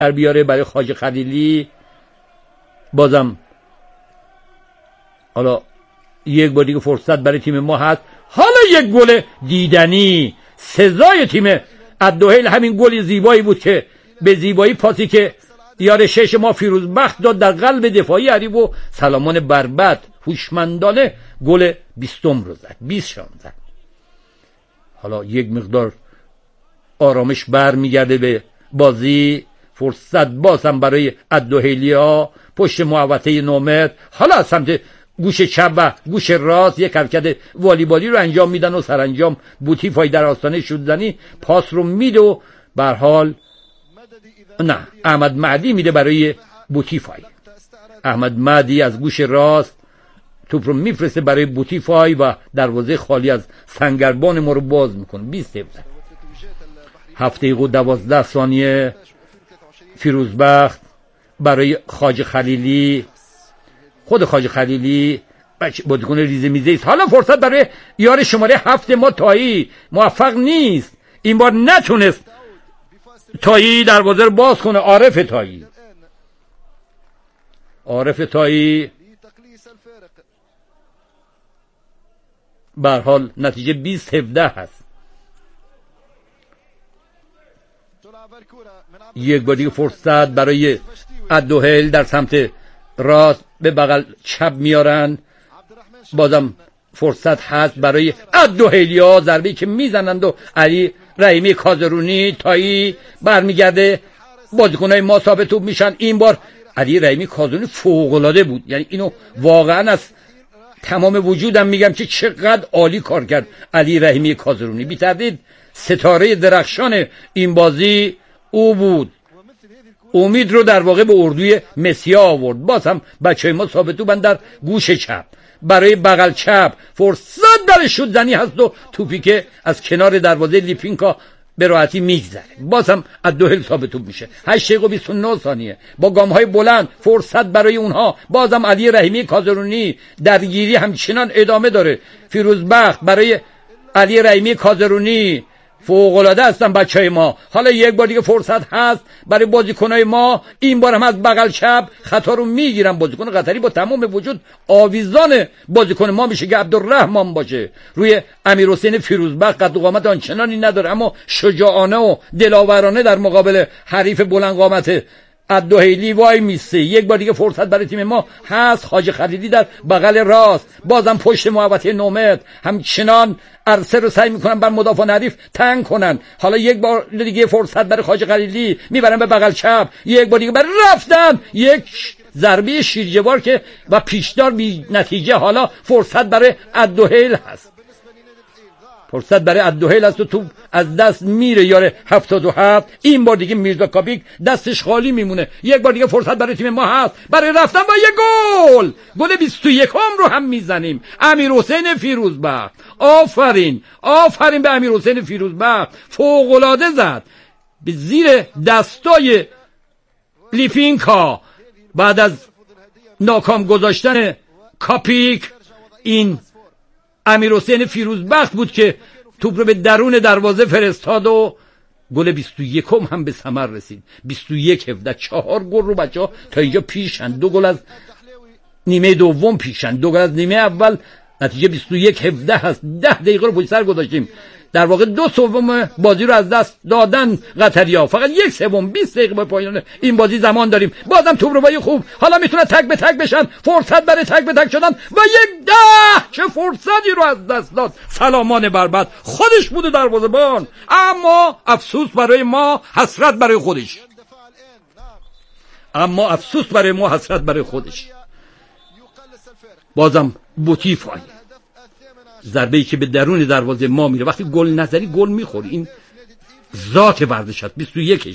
در بیاره برای خواجه خلیلی. بازم حالا یک بار دیگه فرصت برای تیم ما هست. حالا یک گل دیدنی سزای تیم الدحیل. همین گل زیبایی بود که به زیبایی پاسی که یار شش ما فیروزبخت داد در قلب دفاعی حریف و سلامان بربط هوشمندانه گل 20 رو زد. 20 زد. حالا یک مقدار آرامش برمیگرده به بازی. فرصت باز هم برای الدحیلیا پشت محوطه نومد. حالا از سمت گوش چپ و گوش راست یک حرکت والیبالی رو انجام میدن و سرانجام بوتیفای در آستانه شوت‌زنی پاس رو میده و به هر حال نه احمد مهدی میده برای بوتیفای. احمد مهدی از گوش راست توپ رو میفرسته برای بوتیفای و دروازه خالی از سنگربان ما رو باز میکنه. 20 دقیقه 7 دقیقه و 12 ثانیه فیروزبخت برای خواجه خلیلی. خود خواجه خلیلی بازیکن ریزه میزه است. حالا فرصت برای یار شماره 7 ما تایی. موفق نیست این بار، نتونست تایی دروازه رو باز کنه. عارف تایی به هر حال نتیجه 20-17 هست. یک بار دیگه فرصت برای الدحیل در سمت راست به بغل چپ میارن. بازم فرصت هست برای الدحیلیا. ضربه‌ای که میزنند و علی رحیمی کازرونی تایی برمیگرده. بازیکنای ما ثابت توپ میشن. این بار علی رحیمی کازرونی فوق‌العاده بود. یعنی اینو واقعا از تمام وجودم میگم که چقدر عالی کار کرد علی رحیمی کازرونی. بی تردید ستاره درخشان این بازی او بود. امید رو در واقع به اردوی مسیا آورد. باز هم بچه‌های ما ثابت توپن در گوش چپ برای بغل چپ. فرصت برای شوت‌زنی هست و توپی که از کنار دروازه لیپینکا به راحتی میگذره. باز هم الدحیل ثابت توپ میشه. 8 دقیقه و 29 ثانیه با گام‌های بلند فرصت برای اونها. بازم علی رحیمی کازرونی درگیری همچنان ادامه داره. فیروزبخت برای علی رحیمی کازرونی. فوق‌العاده هستن بچهای ما. حالا یک بار دیگه فرصت هست برای بازیکنای ما. این بار هم از بغل چپ خطا رو میگیرن. بازیکن قطری با تمام وجود آویزان بازیکن ما میشه که عبدالرحمن باشه. روی امیرحسین فیروزبخت قد و قامت آنچنانی نداره اما شجاعانه و دلاورانه در مقابل حریف بلند قامت الدحیلی وای میسته. یک بار دیگه فرصت برای تیم ما هست. خواجه خلیلی در بغل راست. بازم پشت محوطه نومد همچنان عرصه رو سعی میکنن بر مدافعان حریف تنگ کنن. حالا یک بار دیگه فرصت برای خواجه خلیلی میبرن به بغل چپ. یک بار دیگه برای رفتن یک ضربه شیرجوار که و پیشدار بی نتیجه. حالا فرصت برای الدحیل هست. فرصت برای الدحیل است و توپ از دست میره یار 77. این بار دیگه میرزا کاپیک دستش خالی میمونه. یک بار دیگه فرصت برای تیم ما هست برای رفتن و یک گل 21 رو هم میزنیم. امیرحسین فیروزبخت. آفرین به امیرحسین فیروزبخت. فوق العاده زد به زیر دستای لیپینکا بعد از ناکام گذاشتن کاپیک. این امیرحسین فیروزبخت بود که توپ رو به درون دروازه فرستاد و گل 21 هم به ثمر رسید. 21-17 4 گل رو بچه‌ها تا اینجا پیشن. 2 گل از نیمه دوم پیشن، 2 گل از نیمه اول. نتیجه 21-17 هست. 10 دقیقه رو پشت سر گذاشتیم. در واقع 2/3 بازی رو از دست دادن قطری‌ها. فقط 1/3 20 دقیقه به پایان این بازی زمان داریم. بازم توپ رو با خوب حالا میتونه تک به تک بشن. فرصت برای تک به تک شدن و یک چه فرصتی رو از دست داد سلامان بربط. خودش بوده دروازه‌بان اما افسوس برای ما، حسرت برای خودش. بازم بوتیفای ضربه‌ای که به درون دروازه ما میره. وقتی گل نظری گل میخوری، این ذات ورزش است.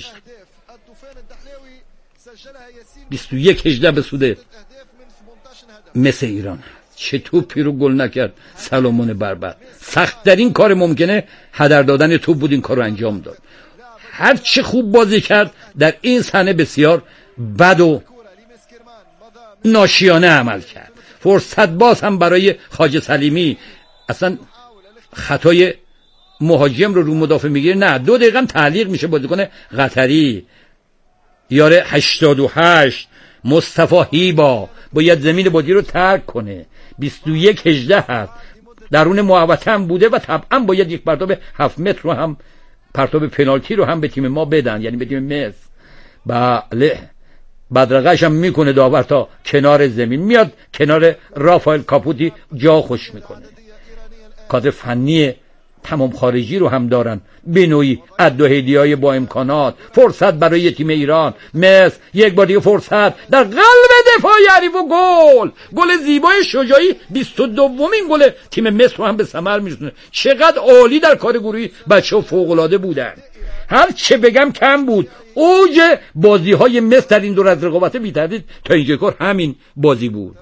21-18 به سود مثل ایران. چه توپی رو گل نکرد سلامان بربط. سخت در این کار ممکنه هدر دادن توپ بود. این کار رو انجام داد. هر چه خوب بازی کرد در این صحنه بسیار بد و ناشیانه عمل کرد. فرصت باز هم برای خواجه سلیمی. اصلا خطای مهاجم رو مدافع میگیره. نه 2 دقیقه هم تعلیق میشه. بازیکن قطری یاره 88 مصطفی هیبا باید زمین بازی رو ترک کنه. 21-18 هست، درون محوطه هم بوده و طبعا باید یک پرتاب 7 متر رو هم، پرتاب پنالتی رو هم به تیم ما بدن، یعنی به تیم مصر. بله بدرقش هم میکنه داور تا کنار زمین، میاد کنار رافائل کاپوتی جا خوش میکنه. کادر فنی تمام خارجی رو هم دارن به نوعی، الدوحیلیای با امکانات. فرصت برای تیم ایران، مصر یک بار دیگه فرصت در قلب دفاع حریف و گل زیبای شجاعی. 22مین گل تیم مصر رو هم به ثمر میرسونه. چقدر عالی در کار گروهی بچه‌ها فوق العاده بودن، هر چه بگم کم بود. اوج بازی های مصر در این دور از رقابت بی تردید تا اینجا کار همین بازی بود.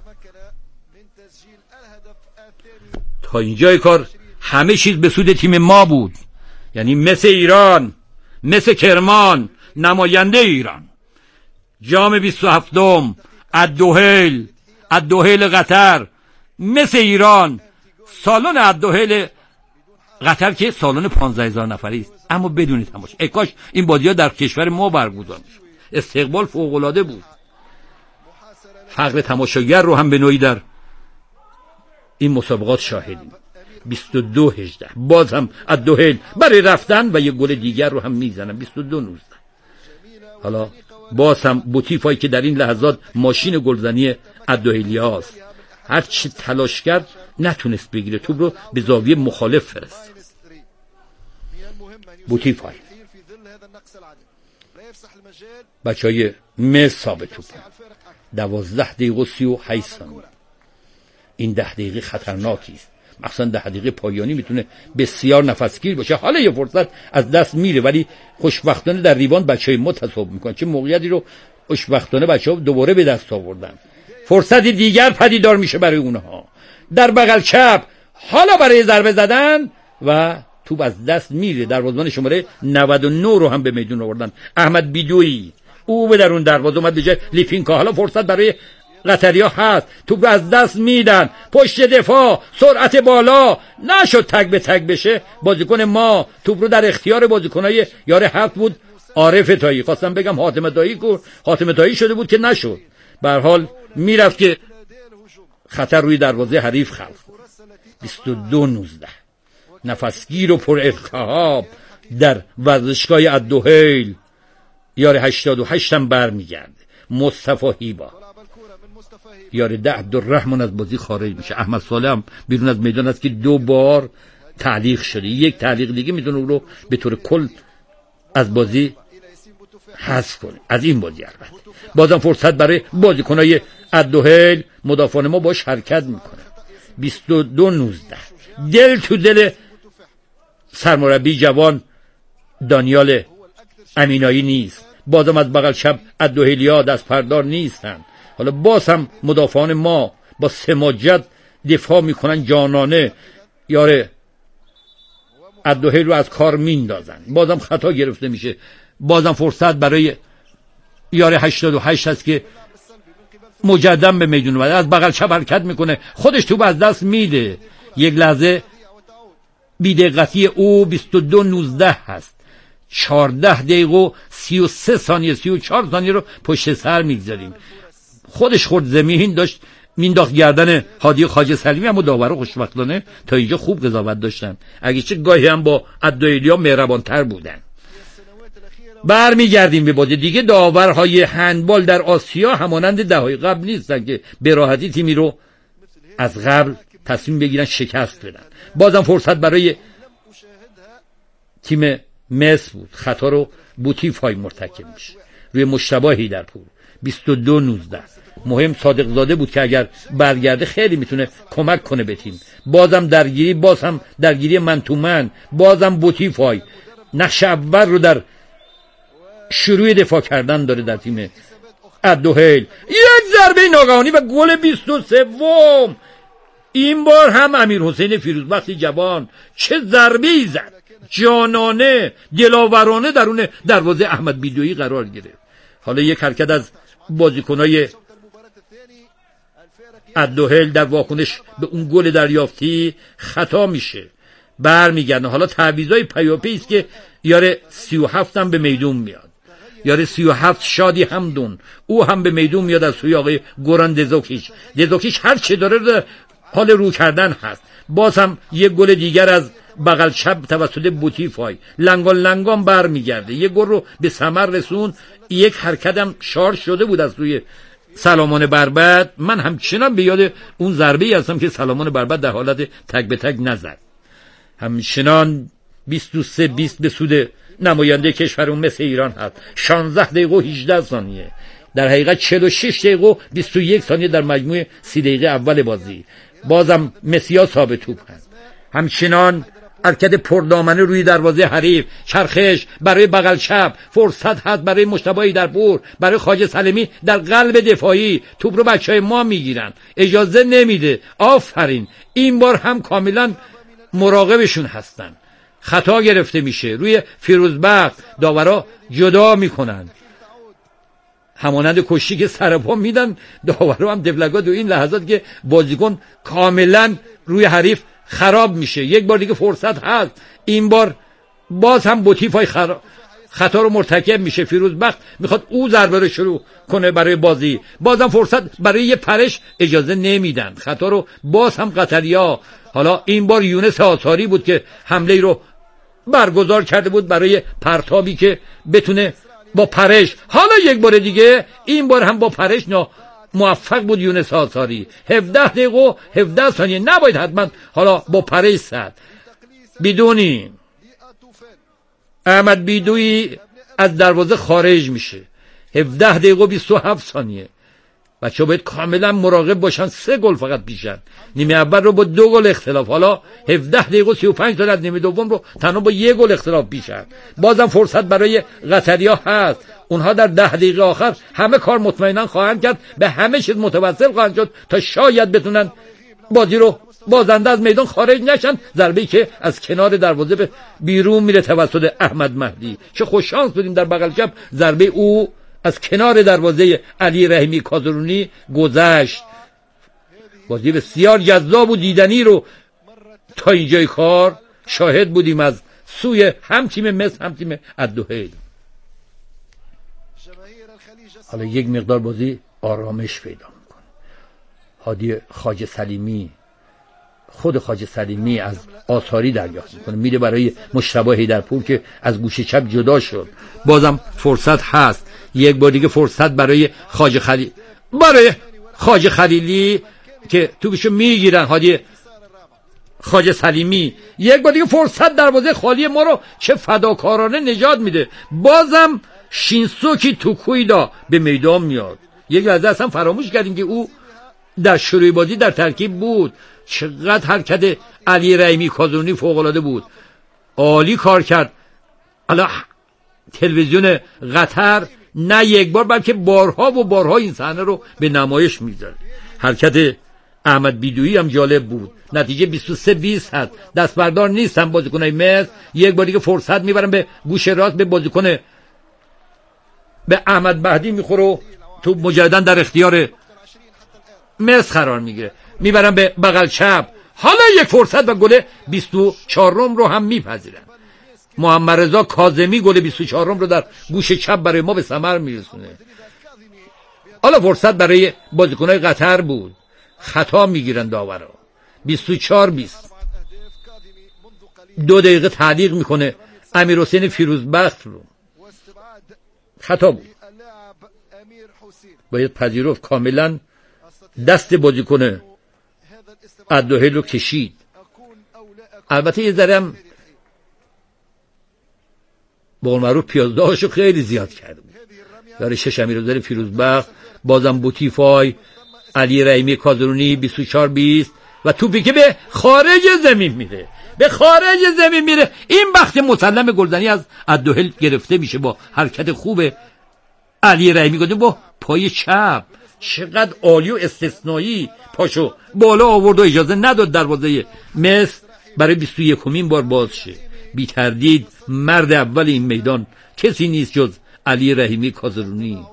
تا اینجای کار همه چیز به سود تیم ما بود، یعنی مثل ایران، مثل کرمان، نماینده ایران، جام 27م، الدوحیل قطر، مثل ایران، سالن الدوحیل قطر که سالن 15,000 نفری است اما بدون تماشا. ای کاش این بازی‌ها در کشور ما برگزار می‌شد. استقبال فوق‌العاده بود. فقر تماشاگر رو هم به نوعی در این مسابقات شاهدیم. 22-18 باز هم الدوحیل برای رفتن و یک گل دیگر رو هم میزنن. 22-19 حالا باز هم بوتیفایی که در این لحظات ماشین گلزنی الدوحیلیاست، هر چی تلاش کرد نتونست بگیره، توپ رو به زاویه مخالف فرست. بوتیفای بچهای مصر ثابت توپ 12 دقیقه و 38 ثانیه. این 10 دقیقه خطرناکی است، مخصوصا 10 دقیقه پایانی میتونه بسیار نفسگیر باشه. حالا یه فرصت از دست میره ولی خوشبختانه در ریباند بچهای ما تصاحب میکنن. چه موقعیتی رو خوشبختانه بچه‌ها دوباره به دست آوردن. فرصت دیگر پدیدار میشه برای اونها در بغل چپ، حالا برای ضربه زدن و توپ از دست میره. دروازه‌بان شماره 99 رو هم به میدون آوردن، احمد بیدویی. او به درون دروازه اومد به جای لیپینکا. حالا فرصت برای قطریا هست، توپ از دست میدن، پشت دفاع، سرعت بالا، نشد تگ به تگ بشه. بازیکن ما توپ رو در اختیار بازیکنای یاره هفت بود، عارف تایی. خواستم بگم حاتم تایی شده بود که نشد. به هر حال میرفت که خطر روی دروازه حریف خلق. 22-19 نفسگیر و پر التهاب در ورزشگاه الدوحیل. یاره 88 هم برمیگرده، مصطفی هیبا. یاره عبدالرحمن از بازی خارج میشه. احمد صالح هم بیرون از میدان است که 2 بار تعلیق شده. یک تعلیق دیگه میتونه او رو به طور کل از بازی حذف کنه، از این بازی. البته بازم فرصت برای بازیکنای الدوحیل، مدافعان ما باش حرکت میکنه. 22-19 دل تو دل سرمربی جوان دانیال امینایی نیست. بازم از بغل چپ الدوحیلیا دست پردار نیستن. حالا باز هم مدافعان ما با سماجت دفاع میکنن جانانه، یاره الدوحیل رو از کار میندازن. بازم خطا گرفته میشه. بازم فرصت برای یاره 88 هست که مجددا به میدون اومده، از بغل چپ حرکت میکنه، خودش توپ از دست میده. یک لحظه بی‌دقتی او. 22-19 هست. 14 دقیقه و 33 ثانیه 34 ثانیه رو پشت سر میگذاریم. خودش خورد زمین، داشت مینداخت گردن هادی خواجه سلیمی، اما داورا خوشبختانه تا اینجا خوب قضاوت داشتن، اگه چه گاهی هم با الدوحیلیا مهربان‌تر بودن. برمیگردیم به بازی دیگه. داورهای هندبال در آسیا همانند دههای قبل نیستن که به راحتی تیمی رو از قبل تصمیم بگیرن شکست بدن. بازم فرصت برای تیم مصر بود. خطا رو بوتیفای مرتکب میشه روی مجتبی هیدرپور. 22-19 مهم صادق زاده بود که اگر برگرده خیلی میتونه کمک کنه به تیم. بازم درگیری، باز هم درگیری من تو من. بازم بوتیفای نقش اول رو در شروع دفاع کردن داره در تیم الدوحیل. یک ضربه ناگهانی و گل 23. این بار هم امیرحسین فیروزبختی جوان چه ضربه‌ای زد، جانانه دلاورانه درون دروازه احمد بیدویی قرار گرفت. حالا یک حرکت از بازیکنای الدوحیل در واکنش به اون گل دریافتی خطا میشه، برمیگردن. حالا تعویضای پیاپی است که یاره 37 هم به میدون میاد. یاره 37 شادی همدون، او هم به میدون میاد از سوی آقای گوران دزوکیش هر چه داره رو حال رو کردن هست. باز هم یک گل دیگر از بغل چپ توسط بوتیفای لنگان بر میگرده، یک گل رو به ثمر رسون. یک حرکت هم شارژ شده بود از روی سلامان بربد. من همچنان به یاد اون ضربه‌ای هستم که سلامان بربد در حالت تک به تک نزد. همچنان 23-20 به سود نماینده کشورمون مثل ایران هست. 16 دقیقه و 18 ثانیه، در حقیقت 46 دقیقه و 21 ثانیه در مجموع 30 دقیقه اول بازی. بازم مسیحا صاحب توپ هست. همچنان حرکت پردامنه روی دروازه حریف، چرخش برای بغل چپ، فرصت هست برای مجتبی ایدرپور، برای خواجه سلیمی در قلب دفاعی. توپ رو بچهای ما میگیرن، اجازه نمیده. آفرین، این بار هم کاملا مراقبشون هستن. خطا گرفته میشه روی فیروزبخت، داورا جدا میکنن، همانند کشتی که سرپا میدن. داورا هم دبلگات و این لحظات که بازیکن کاملا روی حریف خراب میشه. یک بار دیگه فرصت هست، این بار باز هم بوتیفای خطا رو مرتکب میشه. فیروزبخت میخواد او ضربه رو شروع کنه برای بازی، بازم فرصت برای یه پرش اجازه نمیدن. خطا رو باز هم قطریا، حالا این بار یونس آثاری بود که حمله رو برگزار کرده بود برای پرتابی که بتونه با پرش. حالا یک بار دیگه، این بار هم با پرش موفق بود یونس آثاری. 17 دقیقه و 17 ثانیه، نباید حتما حالا با پرش زد. بدونی احمد بیدویی از دروازه خارج میشه. 17 دقیقه و 27 ثانیه. بچه‌ها باید کاملا مراقب باشن. 3 گل فقط پیشن، نیمه اول رو با 2 گل اختلاف. حالا 17 دقیقه و 35 ثانیه نیمه دوم رو تنها با 1 گل اختلاف پیشن. بازم فرصت برای قطریا هست. اونها در 10 دقیقه آخر همه کار مطمئنا خواهند کرد، به همه چیز متوسل خواهند شد تا شاید بتونن بازی رو بازنده از میدان خارج نشن. ضربه‌ای که از کنار دروازه به بیرون میره توسط احمد مهدی. چه خوش شانس بودیم در بغل چپ ضربه او از کنار دروازه علی رحیمی کازرونی گذشت. بازی بسیار جذاب و دیدنی رو تا اینجای کار شاهد بودیم از سوی هم تیم مصر هم تیم الدحیل. حالا یک مقدار بازی آرامش پیدا میکنه. هادی خواجه سلیمی، خود خواجه سلیمی از آثاری دریافت میکنه، میره برای مجتبی ایدرپور که از گوشه چپ جدا شد. بازم فرصت هست، یک بار دیگه فرصت برای خواجه خلیلی که توپشو میگیرن. هادی خواجه سلیمی یک بار دیگه فرصت، دروازه خالی ما رو چه فداکارانه نجات میده. بازم شینسوکی توکویدا به میدان میاد. یک لحظه اصلا فراموش کردیم که او در شروع بازی در ترکیب بود. چقدر حرکت علی رحیمی کازرونی فوق العاده بود، عالی کار کرد. حالا تلویزیون قطر نه یک بار بلکه بارها و بارها این صحنه رو به نمایش میذاره. حرکت احمد بیدویی هم جالب بود. نتیجه 23-20 هست، دست بردار نیستن بازیکنای مصر. یک بار دیگه فرصت میبرن به گوش راست، به بازیکن به احمد مهدی میخوره، تو مجددا در اختیار مصر قرار میگیره، میبرن به بغل چپ. حالا یک فرصت و گل 24 رو هم میپذیرن. محمد رضا کاظمی گل 24 رو در گوش چپ برای ما به ثمر میرسونه. حالا فرصت برای بازیکنای قطر بود، خطا میگیرن داورا. 24-20. 2 دقیقه تعلیق میکنه امیرحسین فیروزبخت رو، خطا بود. باید پذیرفت کاملا دست بازیکن الدحیل رو کشید. البته یه ذره هم به قول معروف پیازدهاشو خیلی زیاد کرده بود. داره 6 امیرحسین فیروزبخت، بازم بوتیفای، علی رحیمی کازرونی. 24-20 و توپی که به خارج زمین میره، به خارج زمین میره. این بخت مسلم گلزنی از الدحیل گرفته میشه با حرکت خوب علی رحیمی گفته با پای چپ. چقدر عالی و استثنایی پاشو بالا آورد و اجازه نداد دروازه مصر برای 21مین بار باز شه. بی تردید مرد اول این میدان کسی نیست جز علی رحیمی کازرونی.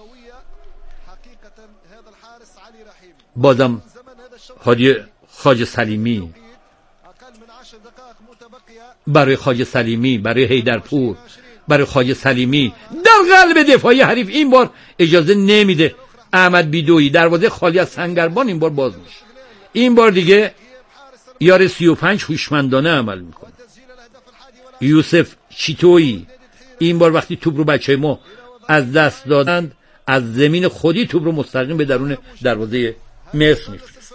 بازم هادی خواجه سلیمی برای خواجه سلیمی، برای حیدرپور. برای خواجه سلیمی در قلب دفاعی حریف. این بار اجازه نمیده احمد بیدویی، دروازه خالی از سنگربان این بار باز میشه. این بار دیگه یار 35 هوشمندانه عمل میکنه. یوسف چیتویی این بار وقتی توپ رو بچهای ما از دست دادند، از زمین خودی توپ رو مستقیم به درون دروازه مصر میفرست.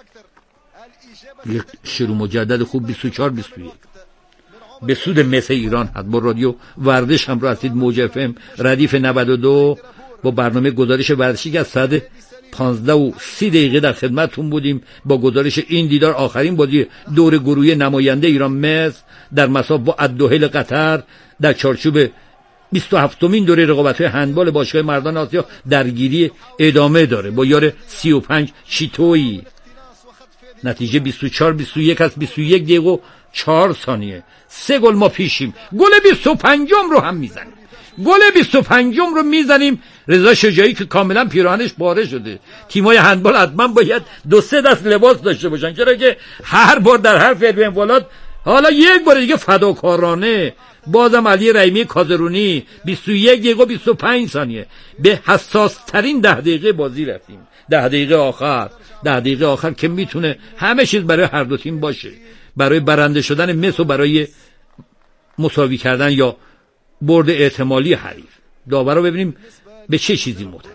یک شروع مجدد خوب 24-21 به سود مصر ایران هست. با رادیو ورزش هم رو هستید، موج اف ام ردیف 92 با برنامه گزارش ورزشی که از ساعت 15:30 در خدمتتون بودیم با گزارش این دیدار آخرین بازی دور گروهی نماینده ایران مصر در مساف با الدحیل قطر در چارچوب 27مین دوره رقابت‌های هندبال باشگاه مردان آسیا درگیری ادامه داره با یار 35 چیتویی. نتیجه 24-21 است. 21 دقیقه و 4 ثانیه. 3 گل ما پیشیم. گل 25م رو هم میزنیم. گل 25م رو میزنیم. رضا شجاعی که کاملا پیراهنش پاره شده. تیمای هندبال حتما باید 2-3 دست لباس داشته باشن، چرا که هر بار در هر فعل و انفعالات حالا یک بار دیگه فداکارانه بازم علی رحیمی کازرونی 21 دقیقه و 25 ثانیه به حساس ترین 10 دقیقه بازی رفتیم. 10 دقیقه آخر که میتونه همه چیز برای هر دو تیم باشه، برای برنده شدن مصر و برای مساوی کردن یا برد احتمالی حریف. داورا ببینیم به چه چیزی معترض.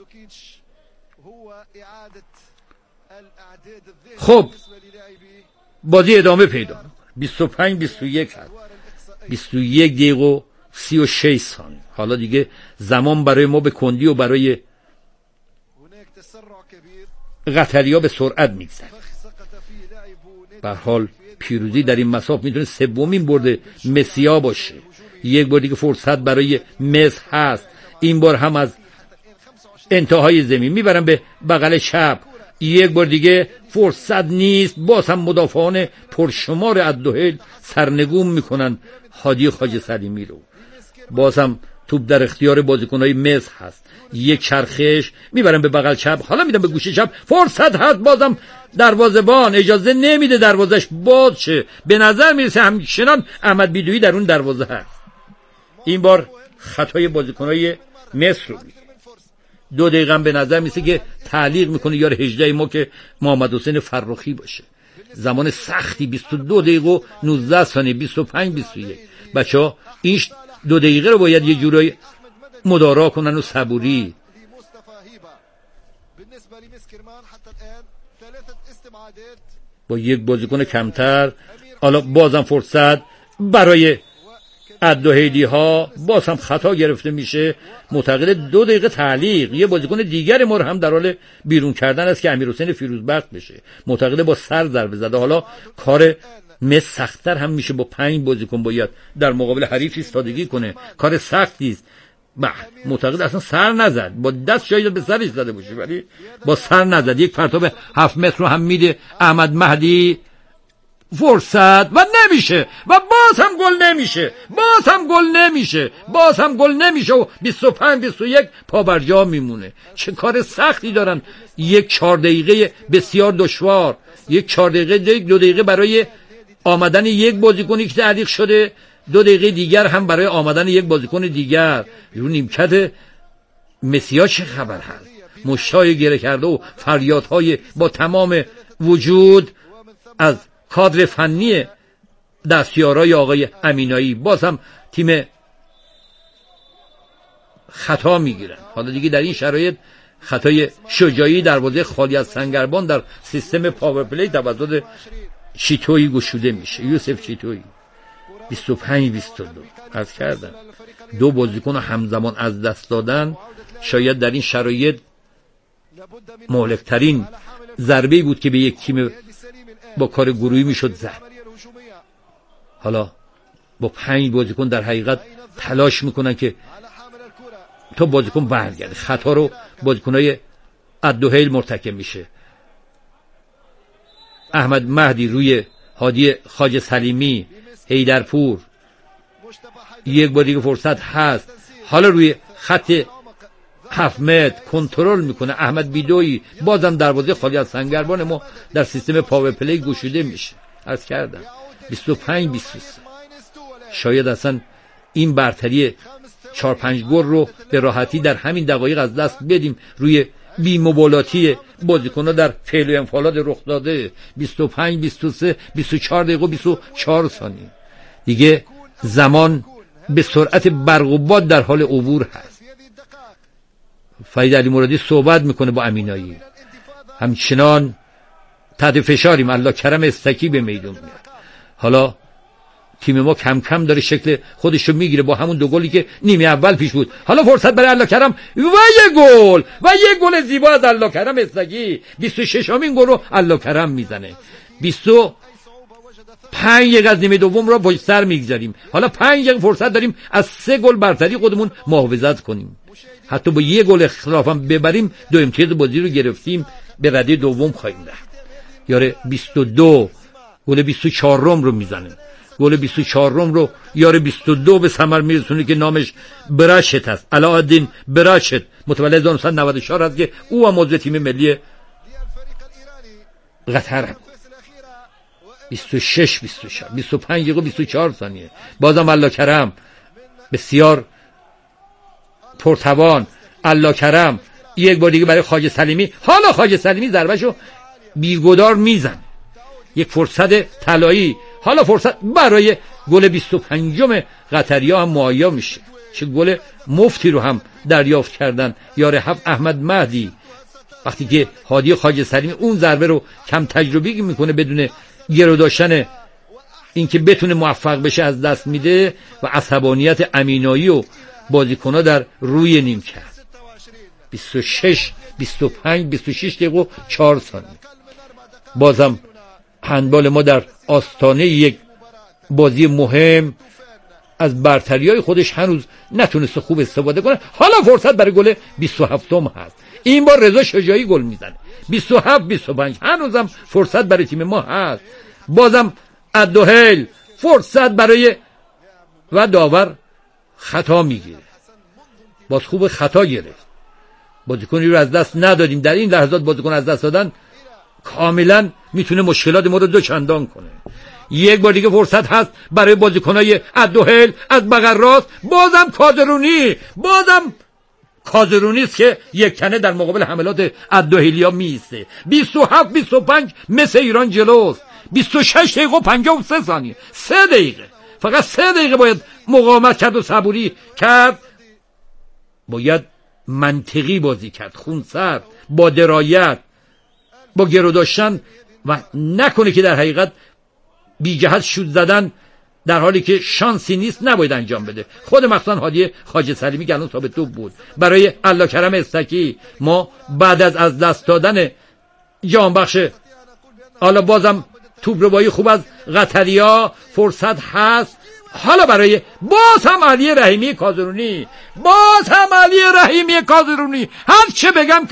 خب بازی ادامه پیدا 25-21 هست. 21 دقیقه و 36 ثانیه. حالا دیگه زمان برای ما به کندی و برای قطریا به سرعت میگذره. به هر حال پیروزی در این مساف میتونه سومین برد مسیا باشه. یک بار دیگه فرصت برای مصر هست. این بار هم از انتهای زمین میبرن به بغل چپ. یک بار دیگه فرصت نیست. باز هم مدافعان پرشمار الدحیل سرنگون میکنن هادی خواجه سلیمی رو. باز هم توپ در اختیار بازیکنهای مصر هست. یک چرخش میبرن به بغل چپ، حالا میدن به گوشه چپ. فرصت هست، بازم دروازه‌بان اجازه نمیده دروازش باز شه. به نظر میرسه همچنان احمد بیدویی در اون دروازه هست. این بار خطای بازیکنهای مصر رو میگه. 2 دقیقه به نظر میسه که تعلیق میکنه یار 18 ما که محمد حسین فرخی باشه. زمان سختی 22 دقیقه و 19 ثانیه 25-21. بچه‌ها این 2 دقیقه رو باید یه جورایی مدارا کنن و صبوری. با یک بازیکن کمتر حالا بازم فرصت برای الدحیلی ها. باز هم خطا گرفته میشه. معتقد 2 دقیقه تعلیق. یه بازیکن دیگر ما هم در حال بیرون کردن است که امیرحسین فیروزبخت بشه. معتقد با سر ضربه زده. حالا کار مصر سخت‌تر هم میشه. با 5 بازیکن باید در مقابل حریف ایستادگی کنه. کار سختی است. معتقد اصلا سر نزد. با دست شاید به سرش زده باشه ولی با سر نزد. یک پرتاب 7 متر رو هم میده احمد مهدی. فرصت و نمیشه و باز هم گل نمیشه و 25-21 پا بر جا میمونه. چه کار سختی دارن. یک 4 دقیقه بسیار دشوار. یک 4 دقیقه 2 دقیقه برای آمدن یک بازیکنی که تعلیق شده، 2 دقیقه دیگر هم برای آمدن یک بازیکن دیگر. رو نیمکت مسیا چه خبر هست؟ مشتای گره کرده و فریادهای با تمام وجود از کادر فنی دستیارای آقای امینایی. باز هم تیم خطا میگیرن. حالا دیگه در این شرایط خطای شجاعی دروازه خالی از سنگربان در سیستم پاور پلی توسط چیتویی گشوده میشه. یوسف چیتویی 25-22 عرض کردم 2 بازیکن همزمان از دست دادن شاید در این شرایط مهلکترین ضربه‌ای بود که به یک تیم با کار گروهی میشد زد. حالا با 5 بازیکن در حقیقت تلاش میکنن که تا بازیکن برگرده. خطا رو بازیکنای الدحیل مرتکب میشه. احمد مهدی روی هادی خواجه سلیمی. حیدرپور یک بار دیگه فرصت هست. حالا روی خط 7 متر کنترل میکنه احمد بیدویی. بازم دروازه خالی از سنگربان ما در سیستم پاور پلی گشوده میشه. عرض کردم 25-23 شاید اصلا این برتری 4-5 گل رو به راحتی در همین دقایق از دست بدیم روی بی‌مبالاتی بازیکن‌ها در فعل و انفعالات رخ داده. 25 23 24 دقیقه و 24 ثانیه دیگه زمان به سرعت برق و باد در حال عبور هست. فرید علی مرادی صحبت میکنه با امینایی، همچنان تحت فشاریم. الله کرم استکی به میدون میاد. حالا تیم ما کم کم داره شکل خودش رو میگیره با همون 2 گلی که نیمه اول پیش بود. حالا فرصت برای الله کرم و یه گل زیبا از الله کرم استکی. 26مین گل رو الله کرم میزنه. 25 دقیقه از نیمه دوم رو پشت سر میگذاریم. حالا 5 دقیقه فرصت داریم از 3 گل برتری خودمون محافظت کنیم. حتی با 1 گل اختلافم ببریم 2 امتیاز بازی رو گرفتیم، به رده دوم خواهیم رفت. یاره 22 گل 24 رو میزنه. گل 24 رو یاره 22 به ثمر میرسونه که نامش براشت هست، علاءالدین براشت، متولد 1994 هست که او هم عضو تیم ملی قطر هم. 26 25 دقیقه 24 ثانیه. بازم الله کرم بسیار پرتوان. الله کرم یک بار دیگه برای خواجه سلیمی. حالا خواجه سلیمی ضربهشو بیگدار میزنه. یک فرصت طلایی. حالا فرصت برای گل 25م قطریا هم مهیا میشه. چه گل مفتی رو هم دریافت کردن یار احمد مهدی. وقتی که هادی خواجه سلیمی اون ضربه رو کم تجربی میکنه، بدون گرو داشتن اینکه بتونه موفق بشه از دست میده و عصبانیت امینایی و بازیکن‌ها در روی نیمکت. 26 25 26 دقیقه و 4 ثانیه. بازم هندبال ما در آستانه یک بازی مهم از برتریای خودش هنوز نتونسته خوب استفاده کنه. حالا فرصت برای گل 27م هست. این بار رضا شجاعی گل میزنه. 27 25 هنوزم فرصت برای تیم ما هست. بازم الدوحیل فرصت برای و داور خطا میگیره. باز خوب خطا گرفت. بازیکنی رو از دست ندادیم. در این لحظات بازیکن از دست دادن کاملا میتونه مشکلات ما رو دوچندان کنه. یک بار دیگه فرصت هست برای بازیکنای الدوحیل از بغل راست. بازم کازرونی است که یک تنه در مقابل حملات الدوحیلیا میسته. 27 25 مثل ایران جلوست. 26 دقیقه و 53 ثانیه. 3 دقیقه، فقط 3 دقیقه باید مقاومت کرد و صبوری کرد. باید منطقی بازی کرد، خونسرد، با درایت، با گرو داشتن و نکنه که در حقیقت بی جهت شوت زدن در حالی که شانسی نیست نباید انجام بده. خود مخصوصا هادی خواجه سلیمی که الان ثابت توپ بود. برای الله کرم استکی ما بعد از دست دادن جانبخش، حالا بازم توپ روایی خوب از قطریا، فرصت هست. حالا برای باز هم علی رحیمی کازرونی. هر چه بگم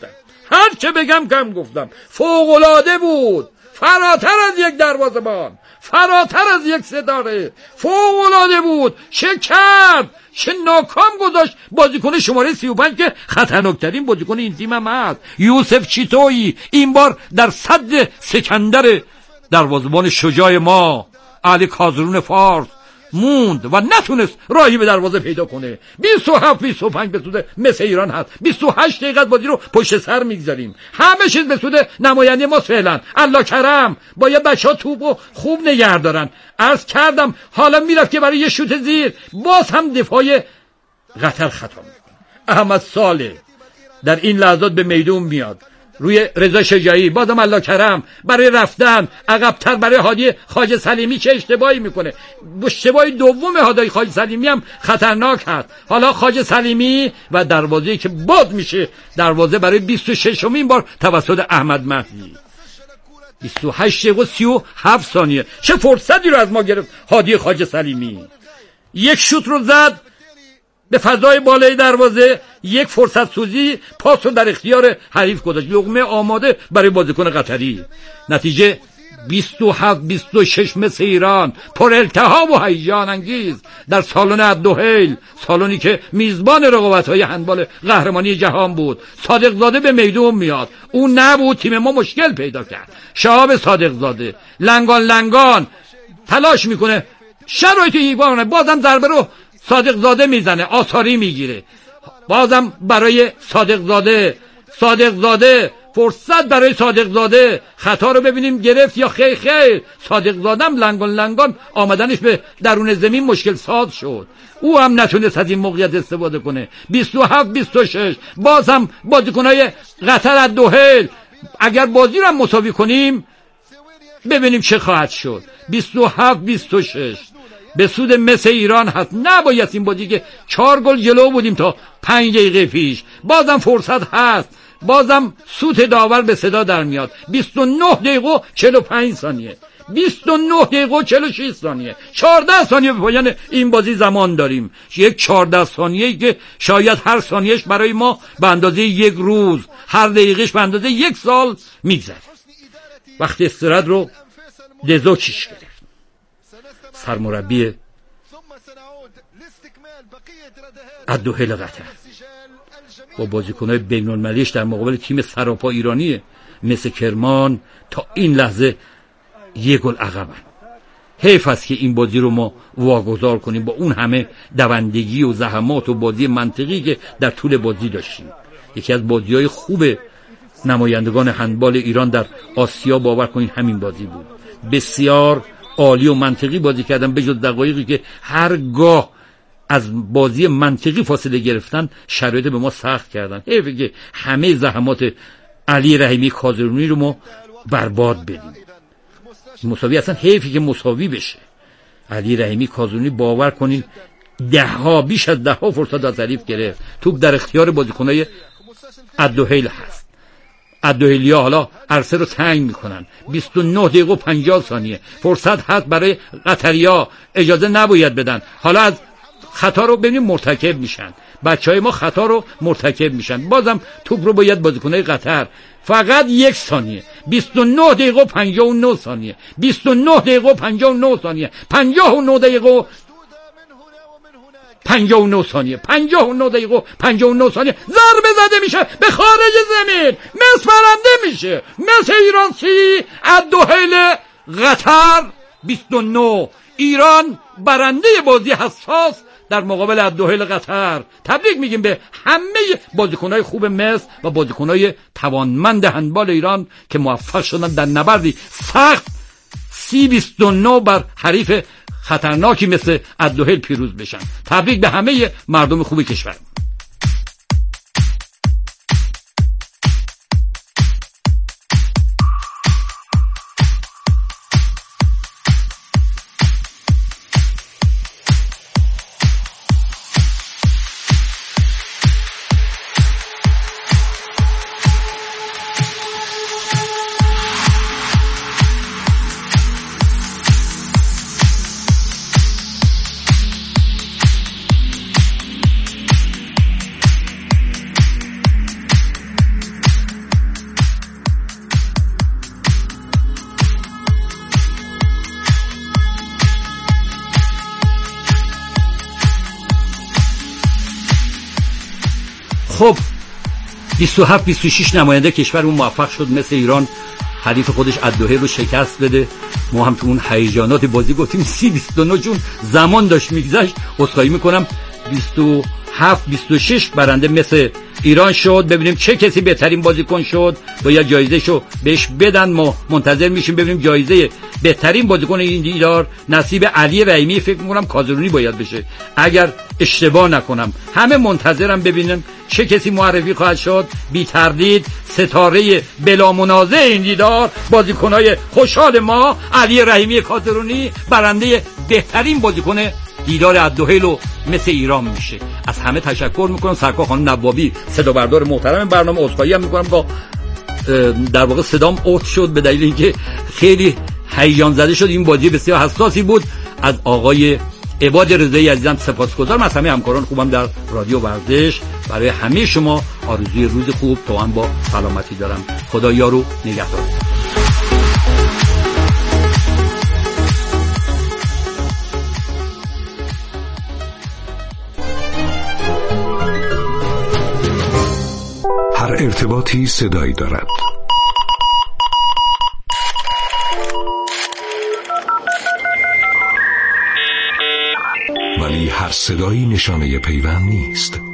کم گفتم. فوق‌العاده بود. فراتر از یک دروازه‌بان، فراتر از یک ستاره، فوق‌العاده بود. چه کرد، چه ناکام گذاشت بازیکن شماره 35 که خطرناکترین بازیکن این تیم هم هست، یوسف چیتویی. این بار در صد سکندر دروازه‌بان شجاع ما علی کازرون فارس موند و نتونست راهی به دروازه پیدا کنه. 27 25 به سود مثل ایران هست. 28 دقیقه بازی رو پشت سر میگذاریم. همه چیز به سود نماینده ما فعلا. الله کرم باید بچه‌ها توپو خوب نگه دارن. عرض کردم حالا میرفت که برای یه شوت زیر، باز هم دفاع قطر خطا میکنه. احمد صالح در این لحظات به میدون میاد روی رضا شجاعی. بازم الله کرم برای رفتن عقب‌تر برای هادی خواجه سلیمی چه اشتباهی میکنه. اشتباهی دوم هادی خواجه سلیمی هم خطرناک هست. حالا خواجه سلیمی و دروازه‌ای که باز میشه، دروازه برای 26مین بار توسط احمد مهدی. 28 دقیقه و 37 ثانیه. چه فرصتی رو از ما گرفت هادی خواجه سلیمی. یک شوت رو زد به فضای بالای دروازه، یک فرصت سوزی، پاس رو در اختیار حریف گذاشت. لقمه آماده برای بازیکن قطری. نتیجه 27 26 مثل ایران، پر التهاب و هیجان انگیز در سالن الدوحیل، سالنی که میزبان رقابت‌های هندبال قهرمانی جهان بود. صادق زاده به میدون میاد. اون نبود، تیم ما مشکل پیدا کرد. شهاب صادق زاده لنگان تلاش میکنه، شرایط ایوانه، بازم ضربه رو صادق زاده میزنه، آثاری میگیره. بازم برای صادق زاده فرصت برای صادق زاده. خطا رو ببینیم گرفت یا خیر. صادق زادم لنگان آمدنش به درون زمین مشکل ساز شد، او هم نتونست از این موقعیت استفاده کنه. 27-26 باز هم بازیکنای قطر الدوحیل. اگر بازی رو هم مساوی کنیم ببینیم چه خواهد شد. 27-26 به سود مس ایران هست. نباید این بازی که 4 گل جلو بودیم تا 5 دقیقه پیش، بازم فرصت هست، بازم سوت داور به صدا در میاد. 29 دقیقه و 45 ثانیه، 29 دقیقه و 46 ثانیه، 14 ثانیه به پایان این بازی زمان داریم. یک 14 ثانیه‌ای که شاید هر ثانیهش برای ما به اندازه یک روز، هر دقیقهش به اندازه یک سال میگذره. وقتی استراحت رو دزوکیش گرفت، سرمربی الدوحیل قطر، با بازیکن‌های بین‌المللیش در مقابل تیم سراپا ایرانی مثل کرمان تا این لحظه یک گل عقبن. حیف است که این بازی رو ما واگذار کنیم با اون همه دوندگی و زحمات و بازی منطقی که در طول بازی داشتیم. یکی از بازی‌های خوب نمایندگان هندبال ایران در آسیا باور کنید همین بازی بود. بسیار عالی و منطقی بازی کردن، به جز دقایقی که هرگاه از بازی منطقی فاصله گرفتن شرایط به ما سخت کردن. حیفه که همه زحمات علی رحیمی کازرونی رو ما برباد بدیم. مساوی اصلا حیفی که مساوی بشه. علی رحیمی کازرونی باور کنین بیش از 10 فرصت از حریف گرفت. توپ در اختیار بازیکنای الدوحیل هست. الدوحیلیا حالا عرصه رو تنگ میکنن. 29 دقیقه و 50 ثانیه فرصت هست برای قطریا، اجازه نباید بدن. حالا از خطا رو ببینیم مرتکب میشن، بچهای ما خطا رو مرتکب میشن. بازم توپ رو باید بازیکنای قطر فقط 1 ثانیه، 29 دقیقه و 59 ثانیه، 29 دقیقه و 59 ثانیه، 59 دقیقه و 59 ثانیه، 59 دقیقه و 59 ثانیه ضربه زده میشه به خارج زمین. مصر برنده میشه. مصر ایران 30، الدوحیل قطر 29. ایران برنده بازی حساس در مقابل الدوحیل قطر. تبریک میگیم به همه بازیکنهای خوب مصر و بازیکنهای توانمند هندبال ایران که موفق شدن در نبردی سخت 30-29 بر حریف خطرناکی مثل الدوحیل پیروز بشن. تبریک به همه مردم خوب کشور. خب 27-26 نماینده کشورمون موفق شد مثل ایران حریف خودش الدوحیل رو شکست بده. ما هم تو اون هیجانات بازی گفتیم 30-29 چون زمان داشت میگذشت. عذرخواهی میکنم. 27-26 برنده مثل ایران شد. ببینیم چه کسی بهترین بازیکن شد، باید جایزه‌شو بهش بدن. ما منتظر میشیم ببینیم جایزه بهترین بازیکن این دیدار نصیب علی رحیمی فکر میکنم کازرونی باید بشه اگر اشتباه نکنم. همه منتظرم ببینن چه کسی معرفی خواهد شد. بی تردید ستاره بلا منازع این دیدار، بازیکنای خوشحال ما، علی رحیمی کازرونی برنده بهترین بازیکن دیدار الدوحیل و مثل ایران میشه. از همه تشکر میکنم. سرکار خانم نوابی صدا بردار محترم برنامه، عذرخواهی هم میکنم با در واقع صدام اوت شد به دلیل اینکه خیلی هیجان زده شد. این بازی بسیار حساسی بود. از آقای عباد رضایی عزیزم سپاسگزارم. از همه همکاران خوبم در رادیو ورزش. برای همه شما آرزوی روز خوب تو هم با سلامتی دارم. خدا یار و نگهدار. هر ارتباطی صدایی دارد. ولی هر هر صدایی نشانه پیوند نیست.